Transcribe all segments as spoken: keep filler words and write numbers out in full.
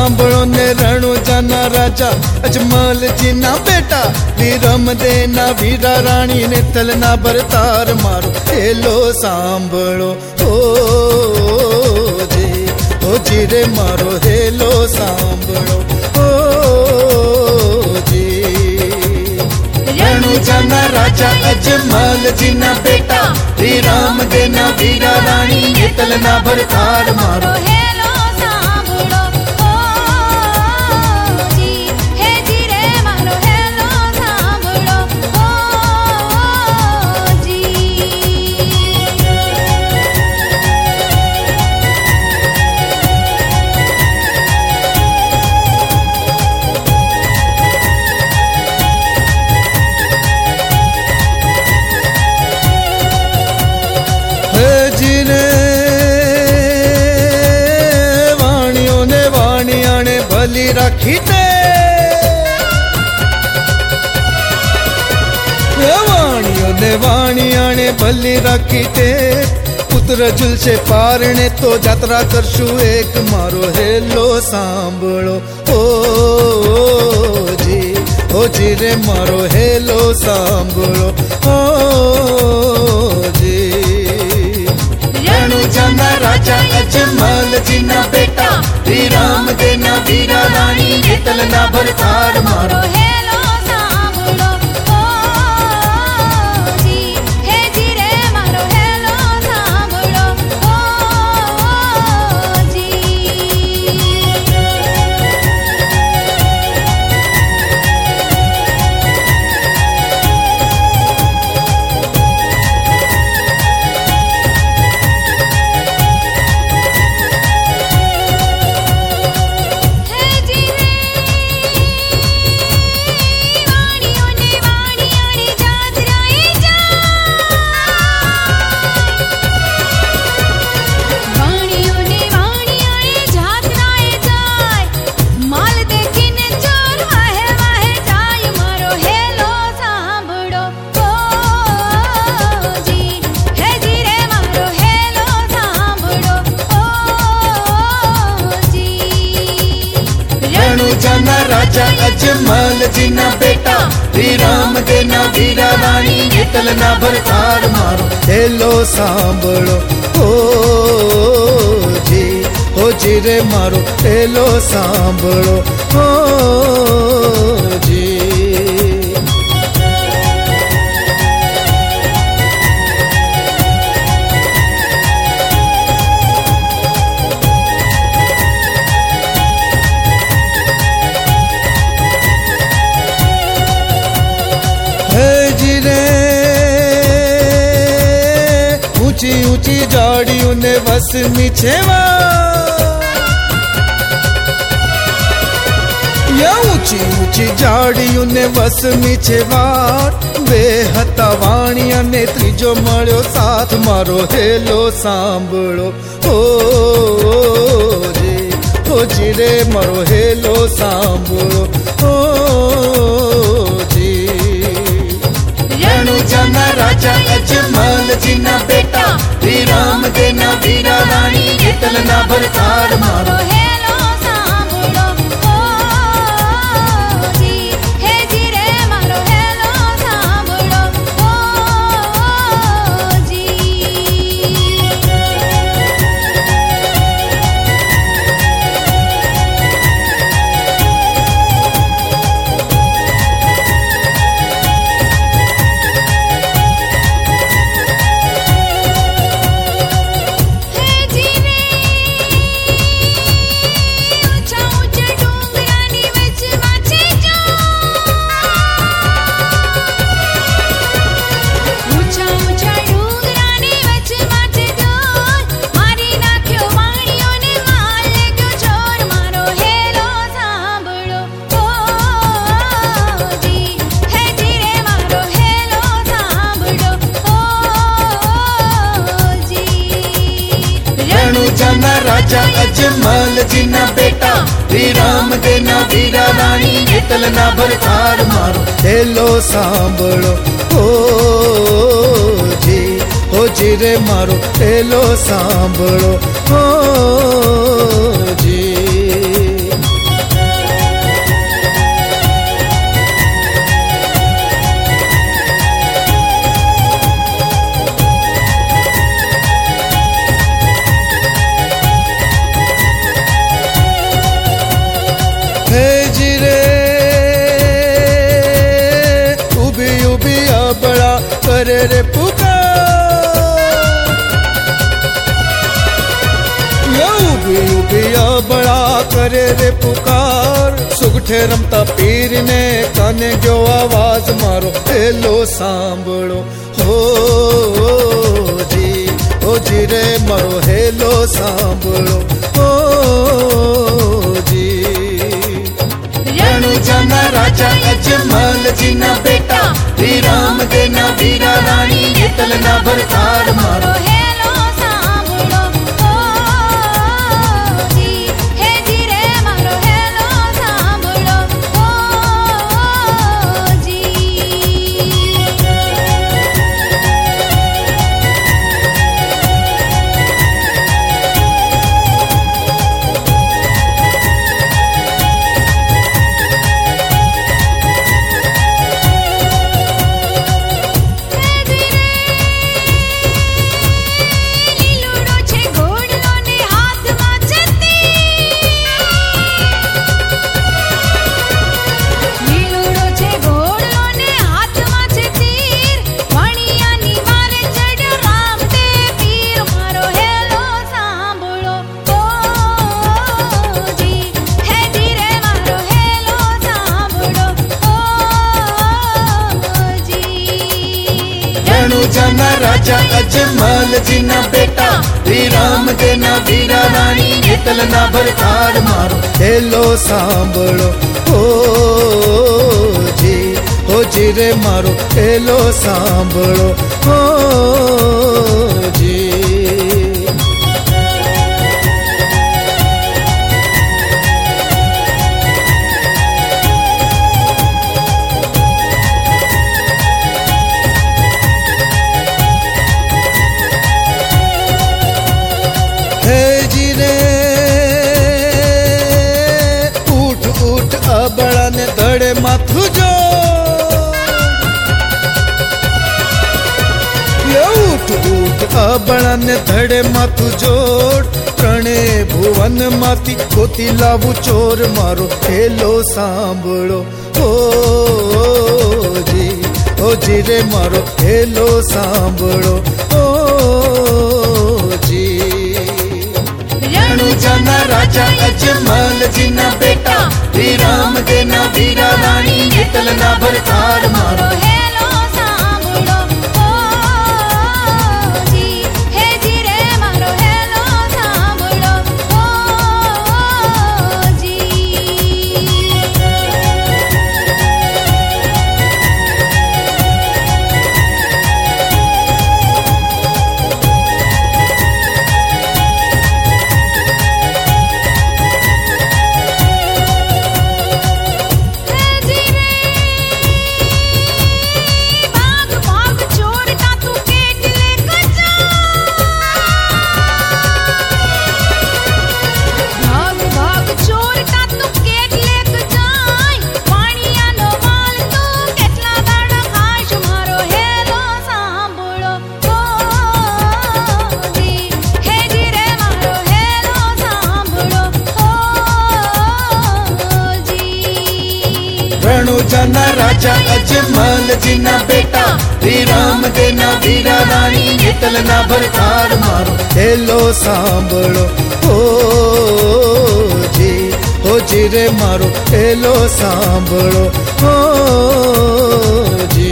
सांभळो ने रणुजाना राजा अजमल जी ना बेटा वीरम देना वीरा रानी ने तलना भरतार मारो हेलो सांभळो ओ जी ओ जी रे मारो हेलो सांभळो ओ जी रणुजाना राजा अजमल जी ना बेटा वीरम देना वीरा रानी ने तलना भरतार मारो भली राखी ते वाणियों ने वाणिया ने भली राखी ते पुत्र झुलसे पारणे तो यात्रा करशु एक मारो हेलो सांभळो ओ जी ओ जी रे मारो हेलो सांभळो ओ जी रणुजाना राजा अजमल जी ना बेटा वीराम देना वीरा रानी ने तलना भरतार मारो हेलो सांभळो ओ जी हे जी रे मारो हेलो सांभळो ओ जी राजा अजमल जी ना बेटा वीराम देना वीरा रानी ने तलना भरतार मारो हेलो सांभळो ओ जी ओ जी रे मारो हेलो सांभळो ओ जी ऊंची ऊंची झाड़ियों ने वस मिछेवा या ऊंची ऊंची झाड़ियों ने वस मिछेवा बेहता वाणिया ने त्रीजो मळ्यो साथ मारो हेलो सांभळो ओ जी ओ जी रे मारो हेलो सांभळो ओ जी रणुजाना राजा अजमल जी ना बेटा वीराम देना वीरा रानी ने तलना भरतार मारो हेलो सांभळो ओ जी हे जी रे मारो हेलो सांभळो ओ जी राजा अजमल जी ना बेटा वीराम देना वीरा रानी ने तलना भरतार मारो हेलो सांभळो ओ जी ओ जी रे मारो हेलो सांभळो ओ जी जी रे उभी उभी बड़ा करे रे पुकार, उभी उभी बड़ा करे रे पुकार। सुगठे रमता पीर ने काने गयो आवाज मारो, हेलो सांभळो हो जी, हो जी रे मारो हेलो सांभळो हो जी। रणु जाना राजा अजमल जी ना बेटा, वी राम दे ना वीरा रानी, नेतल ना भरतार मारो हेलो सांभळो हो जी, हे जी रे मारो हेलो सांभळो हो जी। जाना राजा अजमल जी ना बेटा, वी राम दे ना वीरा रानी, नेतल ना भरतार मारो हेलो सांभळो हो जी, हो जी रे मारो हेलो सांभळो हो जी। बड़ा ने धड़े माथु जो उठ उठ बड़ा ने धड़े माथु जोड़, प्रणे भुवन माती कोती लावू चोर मारो हेलो सांभळो हो जी, हो जी रे मारो हेलो सांभळो हो जी। रणु जाना राजा अजमल जी ना बेटा, वी राम दे ना वीरा रानी, नेतल ना भरतार मारो हेलो सांभळो हो जी, हे जी रे मारो हेलो सांभळो हो जी। रणु जाना राजा अजमल जी ना बेटा, वी राम दे ना वीरा रानी, नेतल ना भरतार मारो हेलो सांभळो हो जी, हो जी रे मारो हेलो सांभळो हो जी।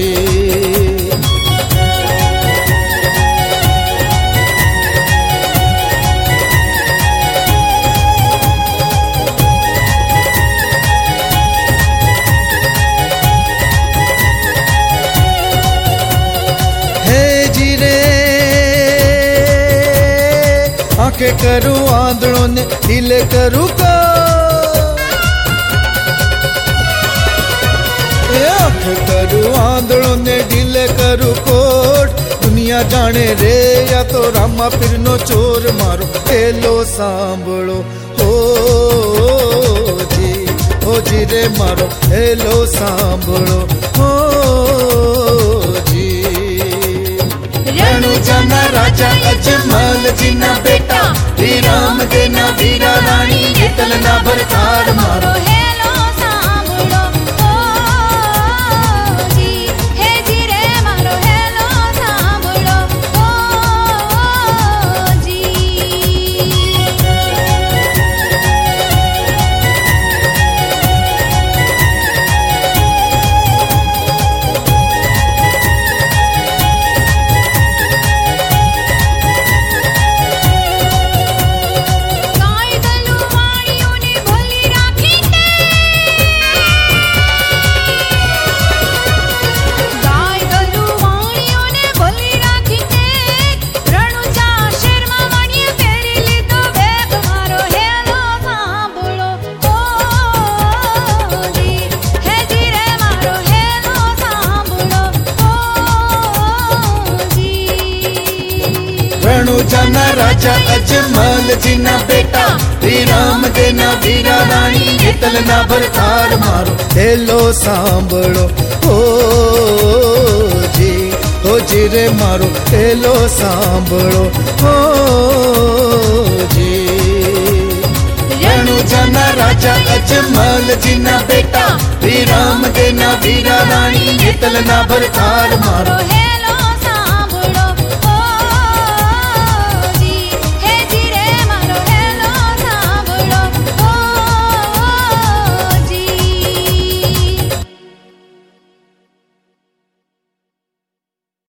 आंखें करूं आंधड़ों ने दिल करूं का, आंखें करूं आंधड़ों ने दिल करूं कोट। दुनिया जाने रे या तो रामा फिर नो चोर मारो हेलो सांभळो हो जी, हो जी रे मारो हेलो सांभळो हो जी। रणु जाना राजा अजमल जी ना बेटा, वी राम दे ना वीरा रानी, नेतल ना भरतार मारो हेलो सा राजा अजमल जी ना बेटा, श्री राम दे ना वीरा राणी हेतल ना भरतार मारो। हेलो सांभळो ओ जी, ओ जी रे मारो हेलो सांभळो ओ जी। रणुजाना राजा अजमल जी ना बेटा, श्री राम दे ना वीरा राणी हेतल ना भरतार मारो।